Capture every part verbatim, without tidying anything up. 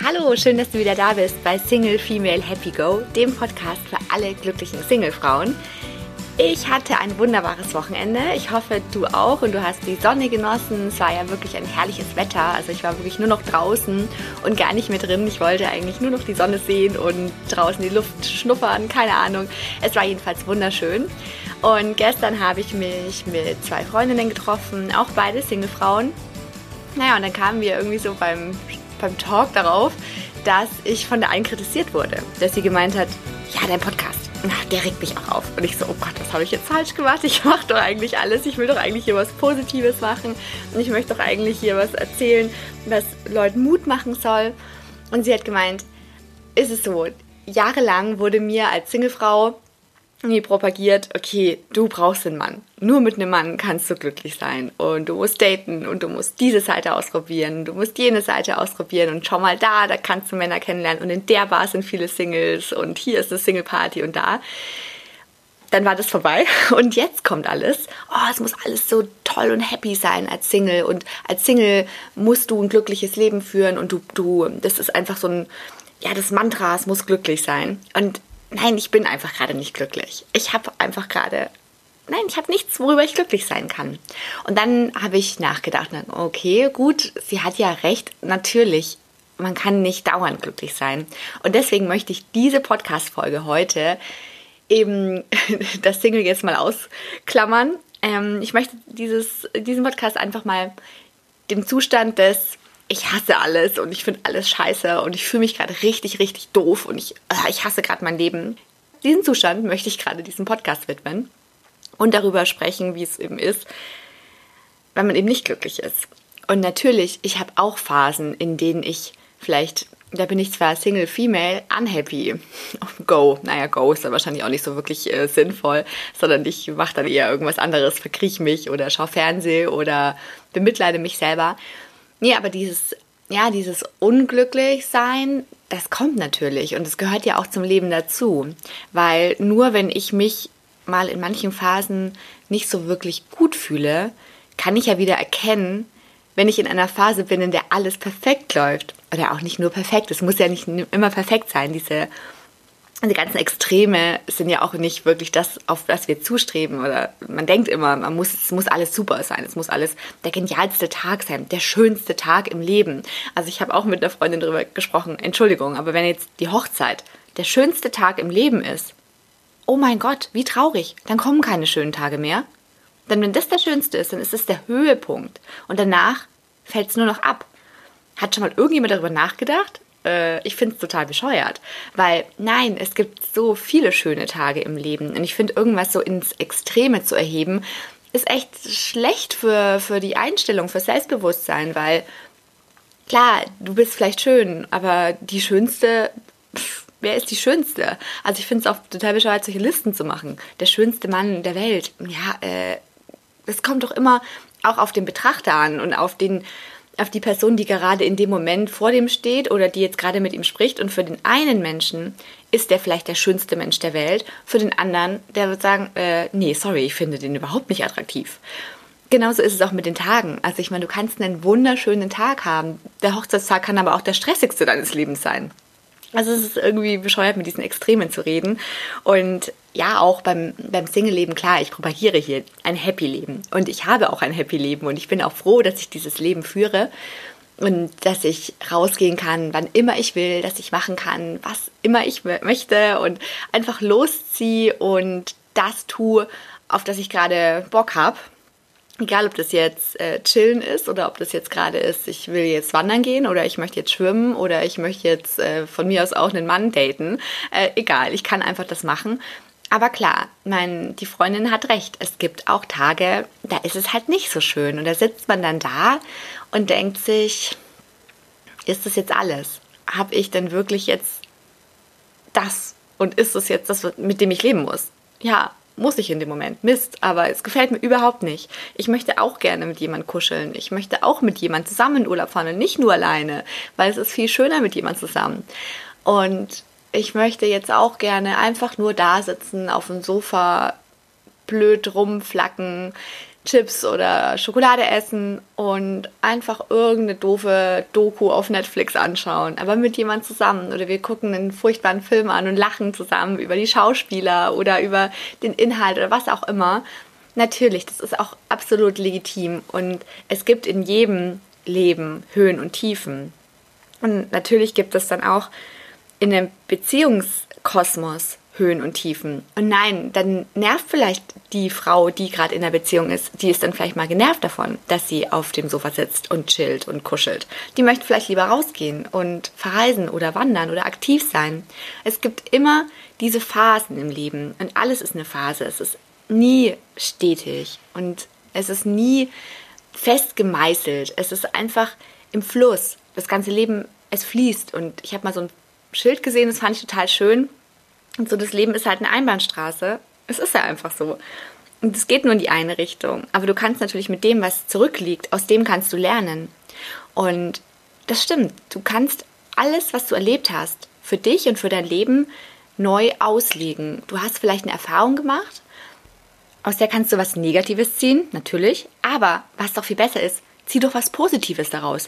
Hallo, schön, dass du wieder da bist bei Single Female Happy Go, dem Podcast für alle glücklichen Singlefrauen. Ich hatte ein wunderbares Wochenende. Ich hoffe, du auch und du hast die Sonne genossen. Es war ja wirklich ein herrliches Wetter. Also ich war wirklich nur noch draußen und gar nicht mehr drin. Ich wollte eigentlich nur noch die Sonne sehen und draußen die Luft schnuppern. Keine Ahnung. Es war jedenfalls wunderschön. Und gestern habe ich mich mit zwei Freundinnen getroffen, auch beide Singlefrauen. Naja, und dann kamen wir irgendwie so beim, beim Talk darauf, dass ich von der einen kritisiert wurde. Dass sie gemeint hat, ja, dein Podcast, ach, der regt mich auch auf. Und ich so, oh Gott, was habe ich jetzt falsch gemacht? Ich mache doch eigentlich alles. Ich will doch eigentlich hier was Positives machen. Und ich möchte doch eigentlich hier was erzählen, was Leuten Mut machen soll. Und sie hat gemeint, ist es so, jahrelang wurde mir als Singlefrau nie propagiert, okay, du brauchst einen Mann. Nur mit einem Mann kannst du glücklich sein. Und du musst daten und du musst diese Seite ausprobieren. Du musst jene Seite ausprobieren und schau mal da, da kannst du Männer kennenlernen. Und in der Bar sind viele Singles und hier ist eine Single-Party und da. Dann war das vorbei und jetzt kommt alles. Oh, es muss alles so toll und happy sein als Single. Und als Single musst du ein glückliches Leben führen und du, du, das ist einfach so ein, ja, das Mantra, es muss glücklich sein. Und nein, ich bin einfach gerade nicht glücklich. Ich habe einfach gerade, nein, ich habe nichts, worüber ich glücklich sein kann. Und dann habe ich nachgedacht, okay, gut, sie hat ja recht, natürlich, man kann nicht dauernd glücklich sein. Und deswegen möchte ich diese Podcast-Folge heute eben das Single jetzt mal ausklammern. Ähm, ich möchte dieses, diesen Podcast einfach mal dem Zustand des ich hasse alles und ich finde alles scheiße und ich fühle mich gerade richtig, richtig doof und ich, ich hasse gerade mein Leben. Diesen Zustand möchte ich gerade diesem Podcast widmen und darüber sprechen, wie es eben ist, wenn man eben nicht glücklich ist. Und natürlich, ich habe auch Phasen, in denen ich vielleicht, da bin ich zwar Single Female, unhappy, go, naja, go ist dann wahrscheinlich auch nicht so wirklich äh, sinnvoll, sondern ich mache dann eher irgendwas anderes, verkriech mich oder schaue Fernsehen oder bemitleide mich selber. Nee, aber dieses, ja, dieses Unglücklichsein, das kommt natürlich und es gehört ja auch zum Leben dazu, weil nur wenn ich mich mal in manchen Phasen nicht so wirklich gut fühle, kann ich ja wieder erkennen, wenn ich in einer Phase bin, in der alles perfekt läuft oder auch nicht nur perfekt, es muss ja nicht immer perfekt sein, diese die ganzen Extreme sind ja auch nicht wirklich das, auf das wir zustreben. Oder man denkt immer, man muss, es muss alles super sein. Es muss alles der genialste Tag sein, der schönste Tag im Leben. Also ich habe auch mit einer Freundin darüber gesprochen, Entschuldigung, aber wenn jetzt die Hochzeit der schönste Tag im Leben ist, oh mein Gott, wie traurig, dann kommen keine schönen Tage mehr. Denn wenn das der schönste ist, dann ist es der Höhepunkt. Und danach fällt es nur noch ab. Hat schon mal irgendjemand darüber nachgedacht? Ich finde es total bescheuert, weil nein, es gibt so viele schöne Tage im Leben und ich finde, irgendwas so ins Extreme zu erheben, ist echt schlecht für, für die Einstellung, für Selbstbewusstsein, weil klar, du bist vielleicht schön, aber die Schönste, pff, wer ist die Schönste? Also ich finde es auch total bescheuert, solche Listen zu machen. Der schönste Mann der Welt, ja, äh, es kommt doch immer auch auf den Betrachter an und auf den auf die Person, die gerade in dem Moment vor dem steht oder die jetzt gerade mit ihm spricht. Und für den einen Menschen ist der vielleicht der schönste Mensch der Welt. Für den anderen, der wird sagen, äh, nee, sorry, ich finde den überhaupt nicht attraktiv. Genauso ist es auch mit den Tagen. Also ich meine, du kannst einen wunderschönen Tag haben. Der Hochzeitstag kann aber auch der stressigste deines Lebens sein. Also es ist irgendwie bescheuert, mit diesen Extremen zu reden. Und ja, auch beim, beim Single-Leben, klar, ich propagiere hier ein Happy-Leben. Und ich habe auch ein Happy-Leben. Und ich bin auch froh, dass ich dieses Leben führe. Und dass ich rausgehen kann, wann immer ich will, dass ich machen kann, was immer ich möchte. Und einfach losziehe und das tue, auf das ich gerade Bock habe. Egal, ob das jetzt äh, chillen ist oder ob das jetzt gerade ist, ich will jetzt wandern gehen oder ich möchte jetzt schwimmen oder ich möchte jetzt äh, von mir aus auch einen Mann daten. Äh, egal, ich kann einfach das machen. Aber klar, mein, die Freundin hat recht. Es gibt auch Tage, da ist es halt nicht so schön. Und da sitzt man dann da und denkt sich, ist das jetzt alles? Habe ich denn wirklich jetzt das? Und ist das jetzt das, mit dem ich leben muss? Ja, muss ich in dem Moment. Mist, aber es gefällt mir überhaupt nicht. Ich möchte auch gerne mit jemandem kuscheln. Ich möchte auch mit jemandem zusammen in Urlaub fahren und nicht nur alleine, weil es ist viel schöner mit jemandem zusammen. Und ich möchte jetzt auch gerne einfach nur da sitzen, auf dem Sofa, blöd rumflacken, Chips oder Schokolade essen und einfach irgendeine doofe Doku auf Netflix anschauen, aber mit jemand zusammen. Oder wir gucken einen furchtbaren Film an und lachen zusammen über die Schauspieler oder über den Inhalt oder was auch immer. Natürlich, das ist auch absolut legitim und es gibt in jedem Leben Höhen und Tiefen. Und natürlich gibt es dann auch in einem Beziehungskosmos Höhen und Tiefen. Und nein, dann nervt vielleicht die Frau, die gerade in der Beziehung ist, die ist dann vielleicht mal genervt davon, dass sie auf dem Sofa sitzt und chillt und kuschelt. Die möchte vielleicht lieber rausgehen und verreisen oder wandern oder aktiv sein. Es gibt immer diese Phasen im Leben und alles ist eine Phase. Es ist nie stetig und es ist nie fest gemeißelt. Es ist einfach im Fluss. Das ganze Leben, es fließt. Und ich habe mal so ein Schild gesehen, das fand ich total schön. Und so, das Leben ist halt eine Einbahnstraße. Es ist ja einfach so. Und es geht nur in die eine Richtung. Aber du kannst natürlich mit dem, was zurückliegt, aus dem kannst du lernen. Und das stimmt. Du kannst alles, was du erlebt hast, für dich und für dein Leben neu auslegen. Du hast vielleicht eine Erfahrung gemacht, aus der kannst du was Negatives ziehen, natürlich. Aber was doch viel besser ist, zieh doch was Positives daraus.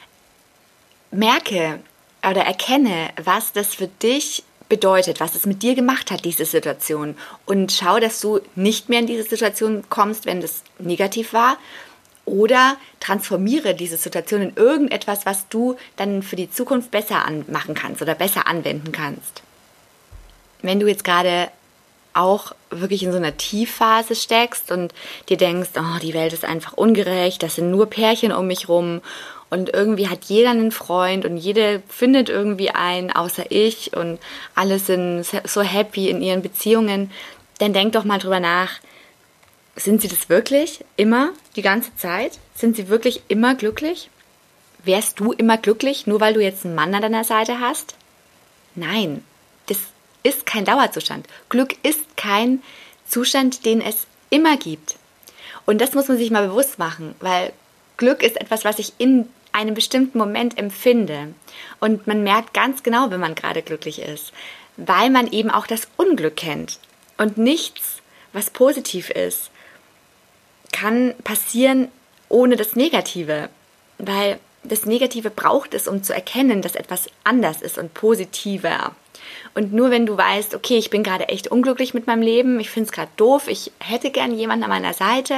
Merke oder erkenne, was das für dich bedeutet, was es mit dir gemacht hat, diese Situation. Und schau, dass du nicht mehr in diese Situation kommst, wenn das negativ war. Oder transformiere diese Situation in irgendetwas, was du dann für die Zukunft besser machen kannst oder besser anwenden kannst. Wenn du jetzt gerade auch wirklich in so einer Tiefphase steckst und dir denkst, oh, die Welt ist einfach ungerecht, das sind nur Pärchen um mich rum und irgendwie hat jeder einen Freund und jede findet irgendwie einen, außer ich, und alle sind so happy in ihren Beziehungen, dann denk doch mal drüber nach, sind sie das wirklich immer, die ganze Zeit? Sind sie wirklich immer glücklich? Wärst du immer glücklich, nur weil du jetzt einen Mann an deiner Seite hast? Nein, das ist kein Dauerzustand. Glück ist kein Zustand, den es immer gibt. Und das muss man sich mal bewusst machen, weil Glück ist etwas, was ich in einem bestimmten Moment empfinde. Und man merkt ganz genau, wenn man gerade glücklich ist, weil man eben auch das Unglück kennt. Und nichts, was positiv ist, kann passieren ohne das Negative, weil das Negative braucht es, um zu erkennen, dass etwas anders ist und positiver. Und nur wenn du weißt, okay, ich bin gerade echt unglücklich mit meinem Leben, ich finde es gerade doof, ich hätte gern jemanden an meiner Seite,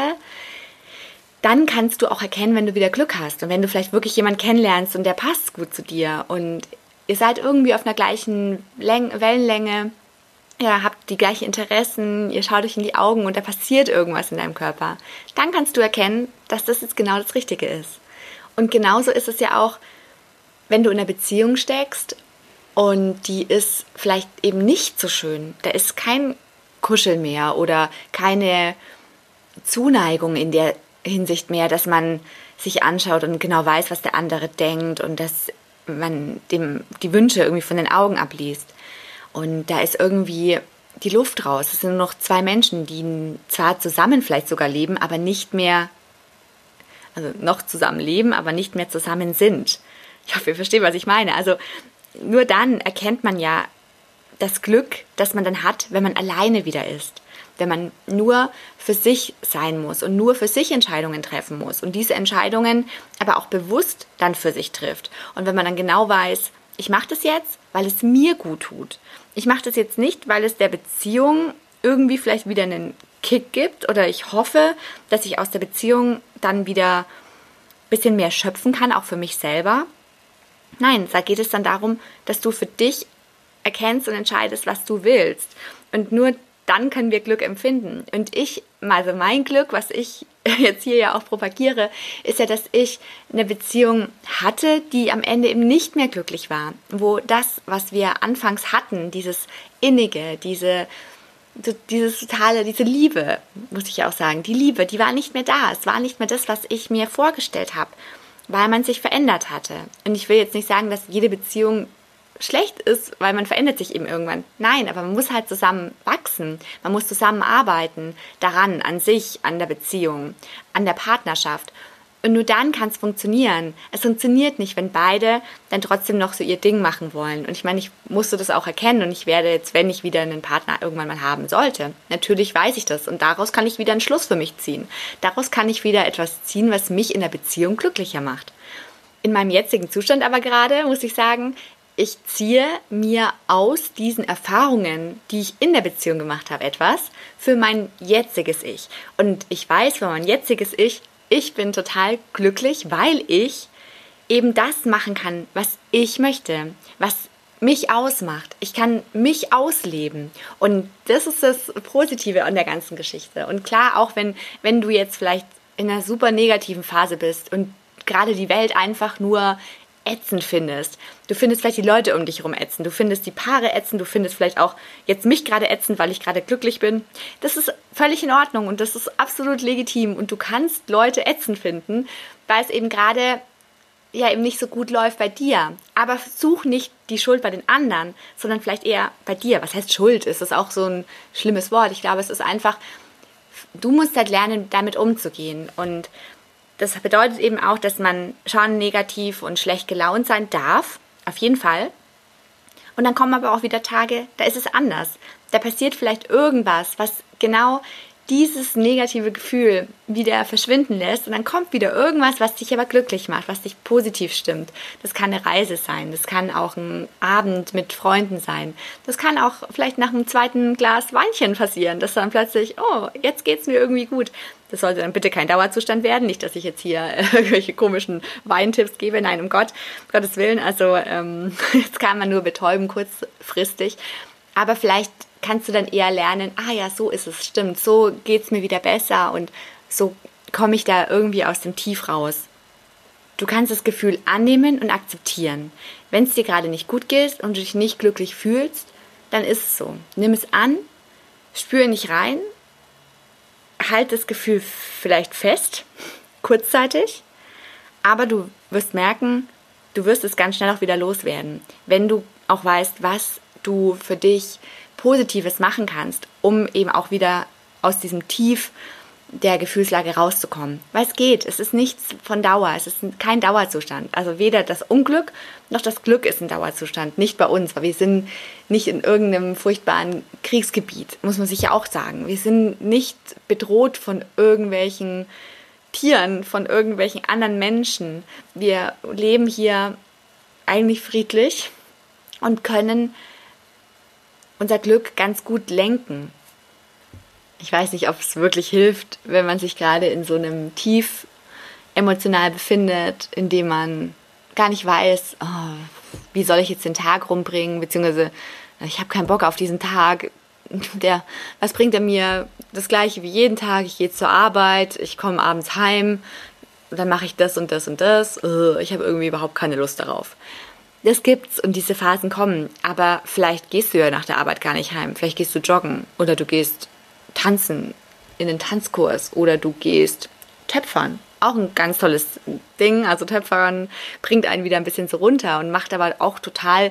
dann kannst du auch erkennen, wenn du wieder Glück hast und wenn du vielleicht wirklich jemanden kennenlernst und der passt gut zu dir und ihr seid irgendwie auf einer gleichen Läng- Wellenlänge, ja, habt die gleichen Interessen, ihr schaut euch in die Augen und da passiert irgendwas in deinem Körper, dann kannst du erkennen, dass das jetzt genau das Richtige ist. Und genauso ist es ja auch, wenn du in einer Beziehung steckst und die ist vielleicht eben nicht so schön, da ist kein Kuschel mehr oder keine Zuneigung in der Hinsicht mehr, dass man sich anschaut und genau weiß, was der andere denkt und dass man dem die Wünsche irgendwie von den Augen abliest. Und da ist irgendwie die Luft raus. Es sind nur noch zwei Menschen, die zwar zusammen vielleicht sogar leben, aber nicht mehr, also noch zusammen leben, aber nicht mehr zusammen sind. Ich hoffe, ihr versteht, was ich meine. Also nur dann erkennt man ja das Glück, das man dann hat, wenn man alleine wieder ist. Wenn man nur für sich sein muss und nur für sich Entscheidungen treffen muss und diese Entscheidungen aber auch bewusst dann für sich trifft. Und wenn man dann genau weiß, ich mache das jetzt, weil es mir gut tut. Ich mache das jetzt nicht, weil es der Beziehung irgendwie vielleicht wieder einen Kick gibt oder ich hoffe, dass ich aus der Beziehung dann wieder ein bisschen mehr schöpfen kann, auch für mich selber. Nein, da geht es dann darum, dass du für dich erkennst und entscheidest, was du willst. Und nur dann können wir Glück empfinden. Und ich, also mein Glück, was ich jetzt hier ja auch propagiere, ist ja, dass ich eine Beziehung hatte, die am Ende eben nicht mehr glücklich war. Wo das, was wir anfangs hatten, dieses Innige, diese, dieses totale, diese Liebe, muss ich ja auch sagen, die Liebe, die war nicht mehr da. Es war nicht mehr das, was ich mir vorgestellt habe, weil man sich verändert hatte. Und ich will jetzt nicht sagen, dass jede Beziehung schlecht ist, weil man verändert sich eben irgendwann. Nein, aber man muss halt zusammen wachsen. Man muss zusammenarbeiten daran, an sich, an der Beziehung, an der Partnerschaft. Und nur dann kann es funktionieren. Es funktioniert nicht, wenn beide dann trotzdem noch so ihr Ding machen wollen. Und ich meine, ich musste das auch erkennen und ich werde jetzt, wenn ich wieder einen Partner irgendwann mal haben sollte, natürlich weiß ich das und daraus kann ich wieder einen Schluss für mich ziehen. Daraus kann ich wieder etwas ziehen, was mich in der Beziehung glücklicher macht. In meinem jetzigen Zustand aber gerade, muss ich sagen, ich ziehe mir aus diesen Erfahrungen, die ich in der Beziehung gemacht habe, etwas für mein jetziges Ich. Und ich weiß, für mein jetziges Ich, ich bin total glücklich, weil ich eben das machen kann, was ich möchte, was mich ausmacht. Ich kann mich ausleben. Und das ist das Positive an der ganzen Geschichte. Und klar, auch wenn, wenn du jetzt vielleicht in einer super negativen Phase bist und gerade die Welt einfach nur ätzend findest. Du findest vielleicht die Leute um dich herum ätzend, du findest die Paare ätzend, du findest vielleicht auch jetzt mich gerade ätzend, weil ich gerade glücklich bin. Das ist völlig in Ordnung und das ist absolut legitim und du kannst Leute ätzend finden, weil es eben gerade ja eben nicht so gut läuft bei dir. Aber such nicht die Schuld bei den anderen, sondern vielleicht eher bei dir. Was heißt Schuld? Ist das auch so ein schlimmes Wort? Ich glaube, es ist einfach, du musst halt lernen, damit umzugehen und das bedeutet eben auch, dass man schon negativ und schlecht gelaunt sein darf, auf jeden Fall. Und dann kommen aber auch wieder Tage, da ist es anders. Da passiert vielleicht irgendwas, was genau dieses negative Gefühl wieder verschwinden lässt und dann kommt wieder irgendwas, was dich aber glücklich macht, was dich positiv stimmt. Das kann eine Reise sein, das kann auch ein Abend mit Freunden sein. Das kann auch vielleicht nach einem zweiten Glas Weinchen passieren, dass dann plötzlich, oh, jetzt geht's mir irgendwie gut. Das sollte dann bitte kein Dauerzustand werden, nicht, dass ich jetzt hier irgendwelche komischen Weintipps gebe, nein, um Gott, um Gottes Willen, also ähm, jetzt kann man nur betäuben, kurzfristig, aber vielleicht kannst du dann eher lernen, ah ja, so ist es, stimmt, so geht's mir wieder besser und so komme ich da irgendwie aus dem Tief raus. Du kannst das Gefühl annehmen und akzeptieren. Wenn es dir gerade nicht gut geht und du dich nicht glücklich fühlst, dann ist es so. Nimm es an, spüre nicht rein, halt das Gefühl vielleicht fest, kurzzeitig, aber du wirst merken, du wirst es ganz schnell auch wieder loswerden, wenn du auch weißt, was du für dich Positives machen kannst, um eben auch wieder aus diesem Tief der Gefühlslage rauszukommen. Weil es geht, es ist nichts von Dauer, es ist kein Dauerzustand. Also weder das Unglück noch das Glück ist ein Dauerzustand, nicht bei uns, weil wir sind nicht in irgendeinem furchtbaren Kriegsgebiet, muss man sich ja auch sagen. Wir sind nicht bedroht von irgendwelchen Tieren, von irgendwelchen anderen Menschen. Wir leben hier eigentlich friedlich und können unser Glück ganz gut lenken. Ich weiß nicht, ob es wirklich hilft, wenn man sich gerade in so einem Tief emotional befindet, in dem man gar nicht weiß, oh, wie soll ich jetzt den Tag rumbringen, beziehungsweise ich habe keinen Bock auf diesen Tag. Der, was bringt er mir? Das Gleiche wie jeden Tag. Ich gehe zur Arbeit, ich komme abends heim, dann mache ich das und das und das. Ich habe irgendwie überhaupt keine Lust darauf. Das gibt's und diese Phasen kommen, aber vielleicht gehst du ja nach der Arbeit gar nicht heim, vielleicht gehst du joggen oder du gehst tanzen in den Tanzkurs oder du gehst töpfern. Auch ein ganz tolles Ding, also Töpfern bringt einen wieder ein bisschen so runter und macht aber auch total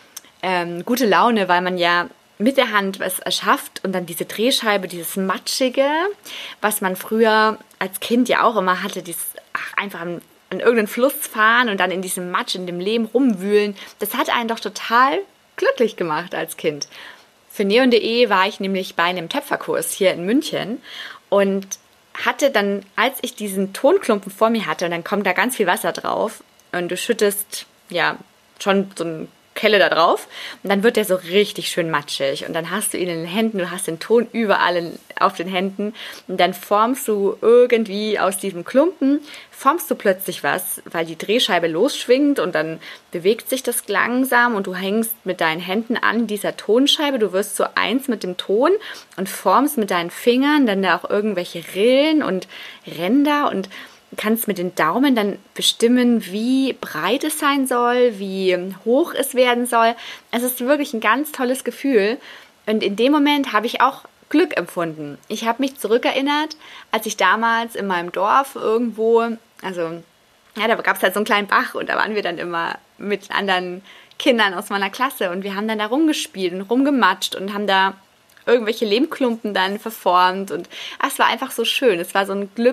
ähm, gute Laune, weil man ja mit der Hand was erschafft und dann diese Drehscheibe, dieses Matschige, was man früher als Kind ja auch immer hatte, dieses ach, einfach ein an irgendeinen Fluss fahren und dann in diesem Matsch, in dem Lehm rumwühlen, das hat einen doch total glücklich gemacht als Kind. Für neon punkt de war ich nämlich bei einem Töpferkurs hier in München und hatte dann, als ich diesen Tonklumpen vor mir hatte, und dann kommt da ganz viel Wasser drauf und du schüttest ja schon so ein Kelle da drauf und dann wird der so richtig schön matschig und dann hast du ihn in den Händen, du hast den Ton überall in, auf den Händen und dann formst du irgendwie aus diesem Klumpen, formst du plötzlich was, weil die Drehscheibe losschwingt und dann bewegt sich das langsam und du hängst mit deinen Händen an dieser Tonscheibe, du wirst so eins mit dem Ton und formst mit deinen Fingern dann da auch irgendwelche Rillen und Ränder und kannst mit den Daumen dann bestimmen, wie breit es sein soll, wie hoch es werden soll. Es ist wirklich ein ganz tolles Gefühl. Und in dem Moment habe ich auch Glück empfunden. Ich habe mich zurückerinnert, als ich damals in meinem Dorf irgendwo, also ja, da gab es halt so einen kleinen Bach und da waren wir dann immer mit anderen Kindern aus meiner Klasse und wir haben dann da rumgespielt und rumgematscht und haben da irgendwelche Lehmklumpen dann verformt und es war einfach so schön. Es war so ein Glücks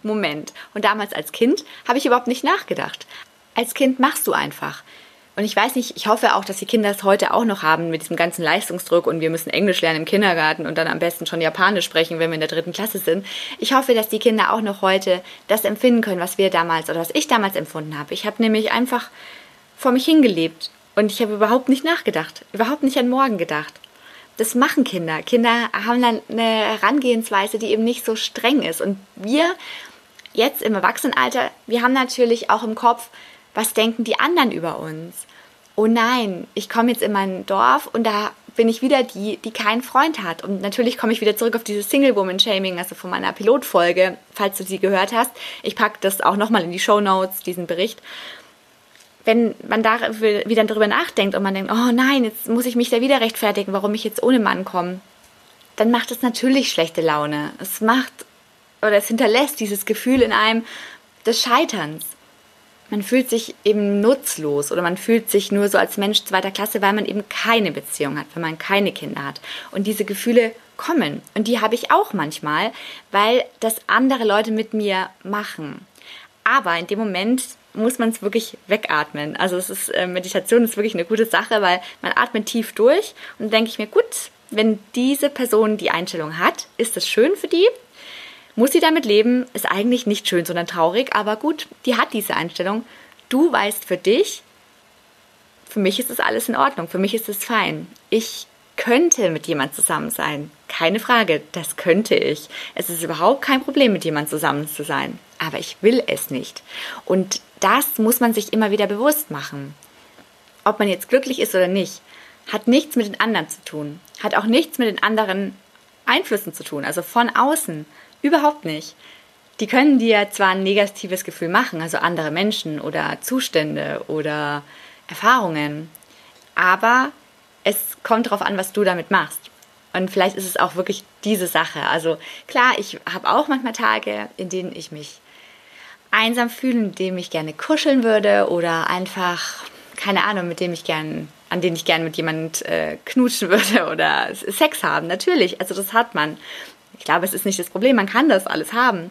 Moment. Und damals als Kind habe ich überhaupt nicht nachgedacht. Als Kind machst du einfach. Und ich weiß nicht, ich hoffe auch, dass die Kinder es heute auch noch haben mit diesem ganzen Leistungsdruck und wir müssen Englisch lernen im Kindergarten und dann am besten schon Japanisch sprechen, wenn wir in der dritten Klasse sind. Ich hoffe, dass die Kinder auch noch heute das empfinden können, was wir damals oder was ich damals empfunden habe. Ich habe nämlich einfach vor mich hingelebt und ich habe überhaupt nicht nachgedacht, überhaupt nicht an morgen gedacht. Das machen Kinder. Kinder haben dann eine Herangehensweise, die eben nicht so streng ist. Und wir jetzt im Erwachsenenalter, wir haben natürlich auch im Kopf, was denken die anderen über uns? Oh nein, ich komme jetzt in mein Dorf und da bin ich wieder die, die keinen Freund hat. Und natürlich komme ich wieder zurück auf dieses Single-Woman-Shaming, also von meiner Pilotfolge, falls du sie gehört hast. Ich packe das auch nochmal in die Shownotes, diesen Bericht. Wenn man da wieder darüber nachdenkt und man denkt, oh nein, jetzt muss ich mich da wieder rechtfertigen, warum ich jetzt ohne Mann komme, dann macht es natürlich schlechte Laune. Es macht oder es hinterlässt dieses Gefühl in einem des Scheiterns. Man fühlt sich eben nutzlos oder man fühlt sich nur so als Mensch zweiter Klasse, weil man eben keine Beziehung hat, weil man keine Kinder hat. Und diese Gefühle kommen. Und die habe ich auch manchmal, weil das andere Leute mit mir machen. Aber in dem Moment muss man es wirklich wegatmen. Also es ist, äh, Meditation ist wirklich eine gute Sache, weil man atmet tief durch und dann denke ich mir, gut, wenn diese Person die Einstellung hat, ist das schön für die. Muss sie damit leben, ist eigentlich nicht schön, sondern traurig, aber gut, die hat diese Einstellung. Du weißt für dich, für mich ist das alles in Ordnung, für mich ist es fein. Ich könnte mit jemand zusammen sein, keine Frage, das könnte ich. Es ist überhaupt kein Problem, mit jemand zusammen zu sein, aber ich will es nicht. Und das muss man sich immer wieder bewusst machen. Ob man jetzt glücklich ist oder nicht, hat nichts mit den anderen zu tun, hat auch nichts mit den anderen Einflüssen zu tun, also von außen. Überhaupt nicht. Die können dir zwar ein negatives Gefühl machen, also andere Menschen oder Zustände oder Erfahrungen, aber es kommt darauf an, was du damit machst. Und vielleicht ist es auch wirklich diese Sache. Also klar, ich habe auch manchmal Tage, in denen ich mich einsam fühle, in denen ich gerne kuscheln würde oder einfach, keine Ahnung, mit dem ich gern, an denen ich gerne mit jemand äh, knutschen würde oder Sex haben. Natürlich, also das hat man. Ich glaube, es ist nicht das Problem, man kann das alles haben,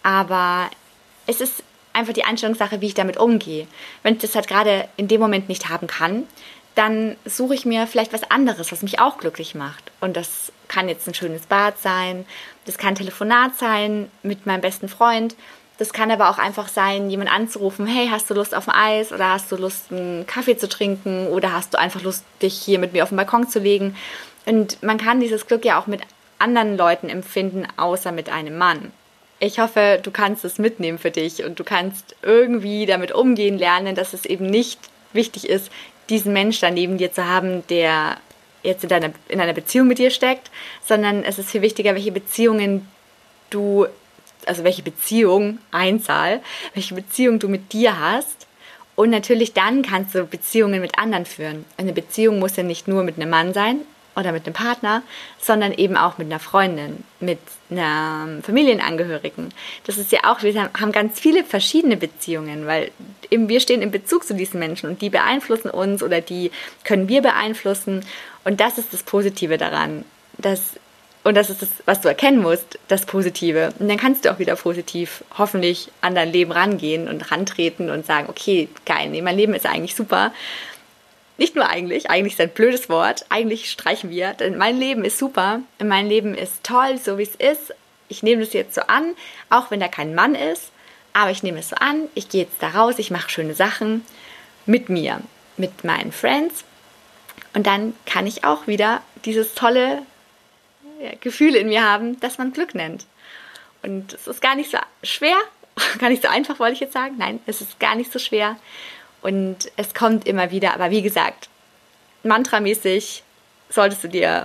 aber es ist einfach die Einstellungssache, wie ich damit umgehe. Wenn ich das halt gerade in dem Moment nicht haben kann, dann suche ich mir vielleicht was anderes, was mich auch glücklich macht. Und das kann jetzt ein schönes Bad sein, das kann ein Telefonat sein mit meinem besten Freund, das kann aber auch einfach sein, jemand anzurufen, hey, hast du Lust auf ein Eis oder hast du Lust, einen Kaffee zu trinken oder hast du einfach Lust, dich hier mit mir auf den Balkon zu legen. Und man kann dieses Glück ja auch mit anderen Leuten empfinden, außer mit einem Mann. Ich hoffe, du kannst es mitnehmen für dich und du kannst irgendwie damit umgehen lernen, dass es eben nicht wichtig ist, diesen Mensch da neben dir zu haben, der jetzt in, deiner, in einer Beziehung mit dir steckt, sondern es ist viel wichtiger, welche Beziehungen du, also welche Beziehung, Einzahl, welche Beziehung du mit dir hast. Und natürlich dann kannst du Beziehungen mit anderen führen. Eine Beziehung muss ja nicht nur mit einem Mann sein, oder mit einem Partner, sondern eben auch mit einer Freundin, mit einer Familienangehörigen. Das ist ja auch, wir haben ganz viele verschiedene Beziehungen, weil eben wir stehen in Bezug zu diesen Menschen und die beeinflussen uns oder die können wir beeinflussen und das ist das Positive daran. Das, und das ist das, was du erkennen musst, das Positive. Und dann kannst du auch wieder positiv hoffentlich an dein Leben rangehen und rantreten und sagen, okay, geil, nee, mein Leben ist eigentlich super. Nicht nur eigentlich, eigentlich ist ein blödes Wort, eigentlich streichen wir, denn mein Leben ist super, mein Leben ist toll, so wie es ist. Ich nehme das jetzt so an, auch wenn da kein Mann ist, aber ich nehme es so an, ich gehe jetzt da raus, ich mache schöne Sachen mit mir, mit meinen Friends und dann kann ich auch wieder dieses tolle ja, Gefühl in mir haben, das man Glück nennt. Und es ist gar nicht so schwer, gar nicht so einfach, wollte ich jetzt sagen, nein, es ist gar nicht so schwer. Und es kommt immer wieder, aber wie gesagt, mantramäßig solltest du dir,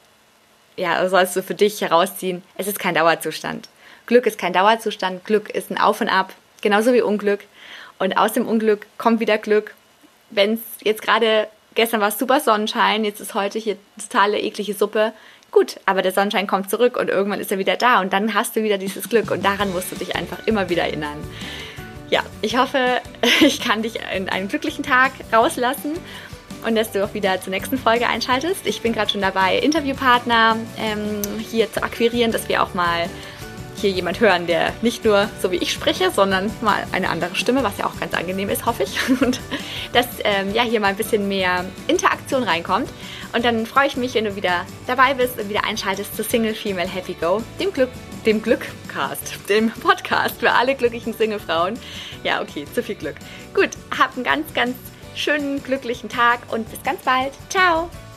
ja, sollst du für dich herausziehen, es ist kein Dauerzustand. Glück ist kein Dauerzustand, Glück ist ein Auf und Ab, genauso wie Unglück. Und aus dem Unglück kommt wieder Glück. Wenn es jetzt gerade, gestern war es super Sonnenschein, jetzt ist heute hier totale eklige Suppe, gut, aber der Sonnenschein kommt zurück und irgendwann ist er wieder da und dann hast du wieder dieses Glück und daran musst du dich einfach immer wieder erinnern. Ja, ich hoffe, ich kann dich in einen glücklichen Tag rauslassen und dass du auch wieder zur nächsten Folge einschaltest. Ich bin gerade schon dabei, Interviewpartner ähm, hier zu akquirieren, dass wir auch mal hier jemand hören, der nicht nur so wie ich spreche, sondern mal eine andere Stimme, was ja auch ganz angenehm ist, hoffe ich. Und dass ähm, ja hier mal ein bisschen mehr Interaktion reinkommt. Und dann freue ich mich, wenn du wieder dabei bist und wieder einschaltest zu Single Female Happy Go, dem Glück, dem Glückcast, dem Podcast für alle glücklichen Singlefrauen. Ja, okay, zu viel Glück. Gut, hab einen ganz, ganz schönen, glücklichen Tag und bis ganz bald. Ciao!